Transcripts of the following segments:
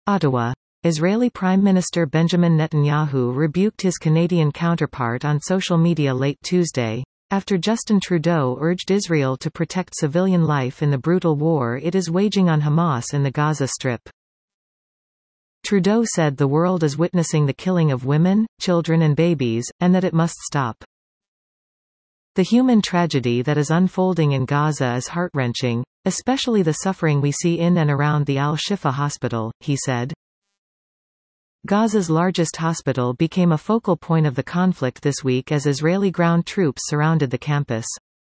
Ottawa. Israeli Prime Minister Benjamin Netanyahu rebuked his Canadian counterpart on social media late Tuesday, after Justin Trudeau urged Israel to protect civilian life in the brutal war it is waging on Hamas in the Gaza Strip. Trudeau said the world is witnessing the killing of women, children and babies, and that it must stop. The human tragedy that is unfolding in Gaza is heart-wrenching, especially the suffering we see in and around the Al-Shifa hospital, he said. Gaza's largest hospital became a focal point of the conflict this week as Israeli ground troops surrounded the campus.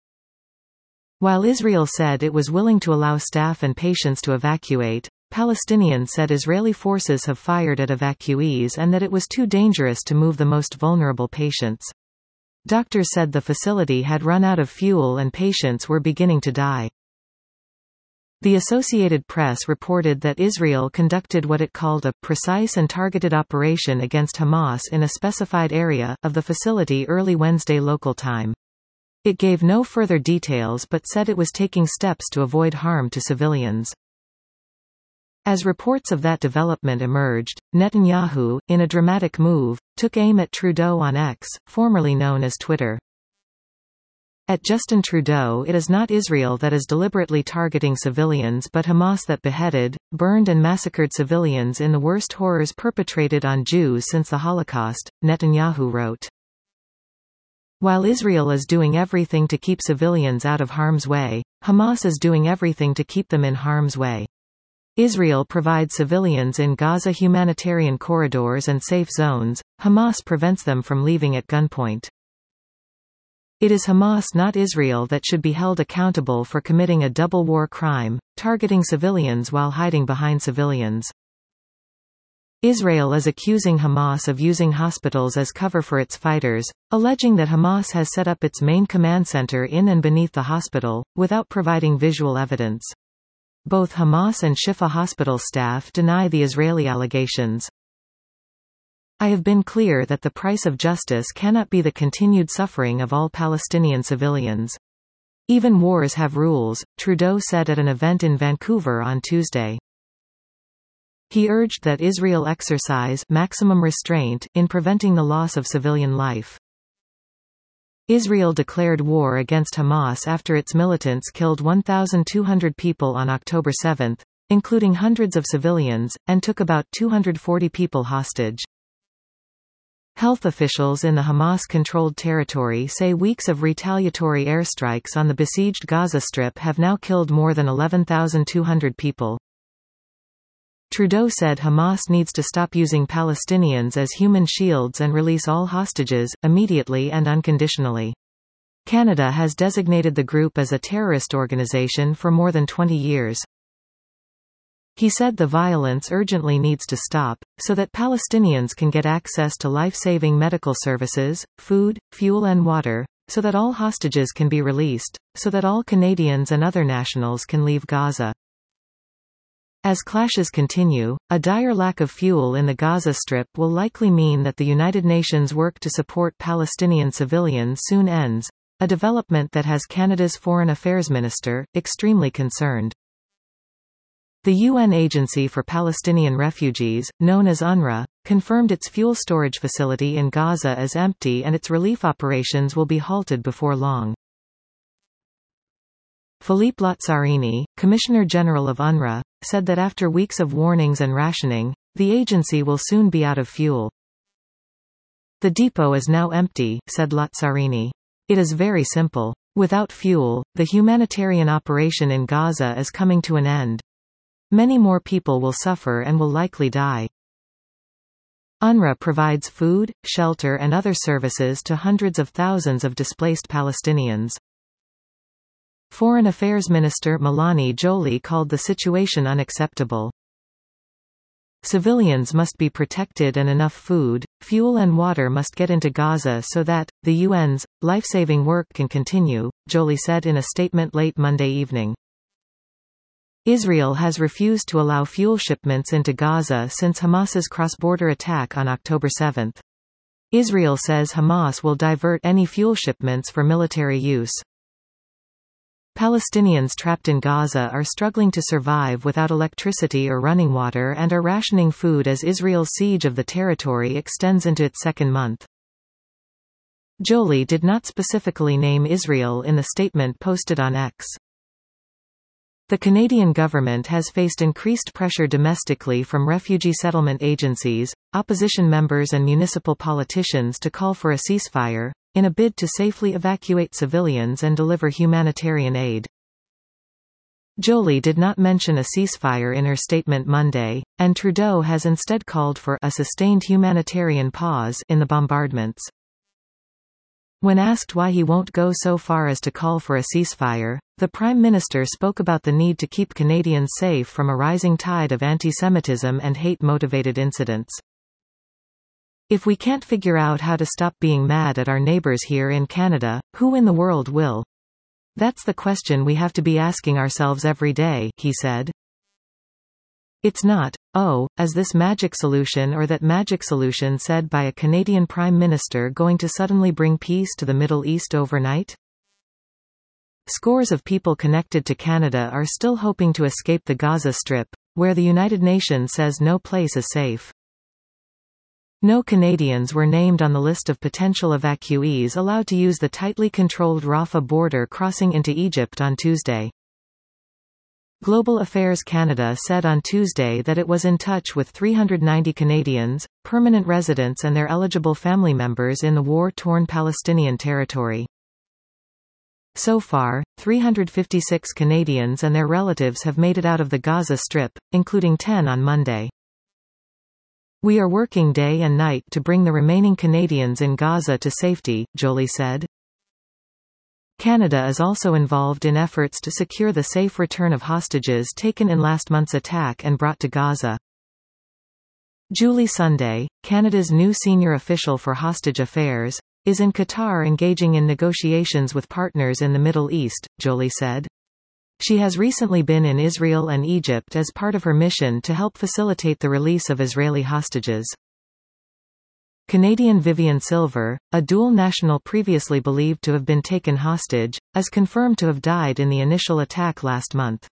While Israel said it was willing to allow staff and patients to evacuate, Palestinians said Israeli forces have fired at evacuees and that it was too dangerous to move the most vulnerable patients. Doctors said the facility had run out of fuel and patients were beginning to die. The Associated Press reported that Israel conducted what it called a precise and targeted operation against Hamas in a specified area of the facility early Wednesday local time. It gave no further details but said it was taking steps to avoid harm to civilians. As reports of that development emerged, Netanyahu, in a dramatic move, took aim at Trudeau on X, formerly known as Twitter. At Justin Trudeau, it is not Israel that is deliberately targeting civilians but Hamas that beheaded, burned and massacred civilians in the worst horrors perpetrated on Jews since the Holocaust, Netanyahu wrote. While Israel is doing everything to keep civilians out of harm's way, Hamas is doing everything to keep them in harm's way. Israel provides civilians in Gaza humanitarian corridors and safe zones, Hamas prevents them from leaving at gunpoint. It is Hamas not Israel that should be held accountable for committing a double war crime, targeting civilians while hiding behind civilians. Israel is accusing Hamas of using hospitals as cover for its fighters, alleging that Hamas has set up its main command center in and beneath the hospital, without providing visual evidence. Both Hamas and Shifa hospital staff deny the Israeli allegations. I have been clear that the price of justice cannot be the continued suffering of all Palestinian civilians. Even wars have rules, Trudeau said at an event in Vancouver on Tuesday. He urged that Israel exercise maximum restraint in preventing the loss of civilian life. Israel declared war against Hamas after its militants killed 1,200 people on October 7, including hundreds of civilians, and took about 240 people hostage. Health officials in the Hamas-controlled territory say weeks of retaliatory airstrikes on the besieged Gaza Strip have now killed more than 11,200 people. Trudeau said Hamas needs to stop using Palestinians as human shields and release all hostages, immediately and unconditionally. Canada has designated the group as a terrorist organization for more than 20 years. He said the violence urgently needs to stop, so that Palestinians can get access to life-saving medical services, food, fuel and water, so that all hostages can be released, so that all Canadians and other nationals can leave Gaza. As clashes continue, a dire lack of fuel in the Gaza Strip will likely mean that the United Nations work to support Palestinian civilians soon ends, a development that has Canada's Foreign Affairs Minister extremely concerned. The UN Agency for Palestinian Refugees, known as UNRWA, confirmed its fuel storage facility in Gaza is empty and its relief operations will be halted before long. Philippe Lazzarini, Commissioner General of UNRWA, said that after weeks of warnings and rationing, the agency will soon be out of fuel. The depot is now empty, said Lazzarini. It is very simple. Without fuel, the humanitarian operation in Gaza is coming to an end. Many more people will suffer and will likely die. UNRWA provides food, shelter and other services to hundreds of thousands of displaced Palestinians. Foreign Affairs Minister Mélanie Joly called the situation unacceptable. Civilians must be protected and enough food, fuel and water must get into Gaza so that, the UN's, life-saving work can continue, Joly said in a statement late Monday evening. Israel has refused to allow fuel shipments into Gaza since Hamas's cross-border attack on October 7. Israel says Hamas will divert any fuel shipments for military use. Palestinians trapped in Gaza are struggling to survive without electricity or running water and are rationing food as Israel's siege of the territory extends into its second month. Joly did not specifically name Israel in the statement posted on X. The Canadian government has faced increased pressure domestically from refugee settlement agencies, opposition members and municipal politicians to call for a ceasefire, in a bid to safely evacuate civilians and deliver humanitarian aid. Joly did not mention a ceasefire in her statement Monday, and Trudeau has instead called for a sustained humanitarian pause in the bombardments. When asked why he won't go so far as to call for a ceasefire, the Prime Minister spoke about the need to keep Canadians safe from a rising tide of anti-Semitism and hate-motivated incidents. If we can't figure out how to stop being mad at our neighbours here in Canada, who in the world will? That's the question we have to be asking ourselves every day, he said. It's not, as this magic solution or that magic solution said by a Canadian Prime Minister going to suddenly bring peace to the Middle East overnight? Scores of people connected to Canada are still hoping to escape the Gaza Strip, where the United Nations says no place is safe. No Canadians were named on the list of potential evacuees allowed to use the tightly controlled Rafah border crossing into Egypt on Tuesday. Global Affairs Canada said on Tuesday that it was in touch with 390 Canadians, permanent residents and their eligible family members in the war-torn Palestinian territory. So far, 356 Canadians and their relatives have made it out of the Gaza Strip, including 10 on Monday. We are working day and night to bring the remaining Canadians in Gaza to safety, Joly said. Canada is also involved in efforts to secure the safe return of hostages taken in last month's attack and brought to Gaza. Julie Sunday, Canada's new senior official for hostage affairs, is in Qatar engaging in negotiations with partners in the Middle East, Joly said. She has recently been in Israel and Egypt as part of her mission to help facilitate the release of Israeli hostages. Canadian Vivian Silver, a dual national previously believed to have been taken hostage, is confirmed to have died in the initial attack last month.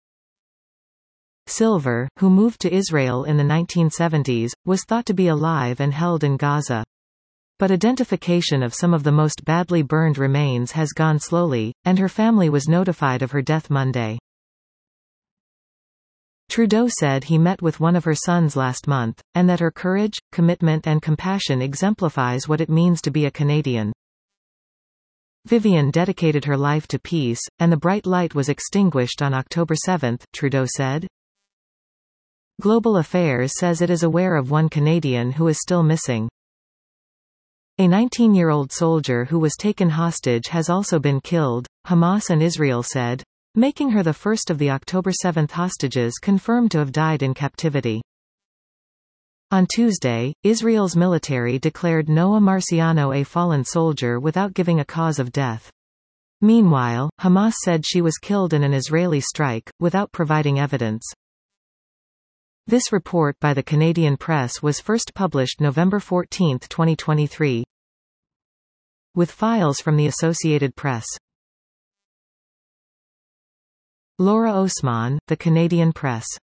Silver, who moved to Israel in the 1970s, was thought to be alive and held in Gaza. But identification of some of the most badly burned remains has gone slowly, and her family was notified of her death Monday. Trudeau said he met with one of her sons last month, and that her courage, commitment and compassion exemplifies what it means to be a Canadian. Vivian dedicated her life to peace, and the bright light was extinguished on October 7, Trudeau said. Global Affairs says it is aware of one Canadian who is still missing. A 19-year-old soldier who was taken hostage has also been killed, Hamas and Israel said, making her the first of the October 7 hostages confirmed to have died in captivity. On Tuesday, Israel's military declared Noa Marciano a fallen soldier without giving a cause of death. Meanwhile, Hamas said she was killed in an Israeli strike, without providing evidence. This report by the Canadian Press was first published November 14, 2023. With files from the Associated Press. Laura Osman, The Canadian Press.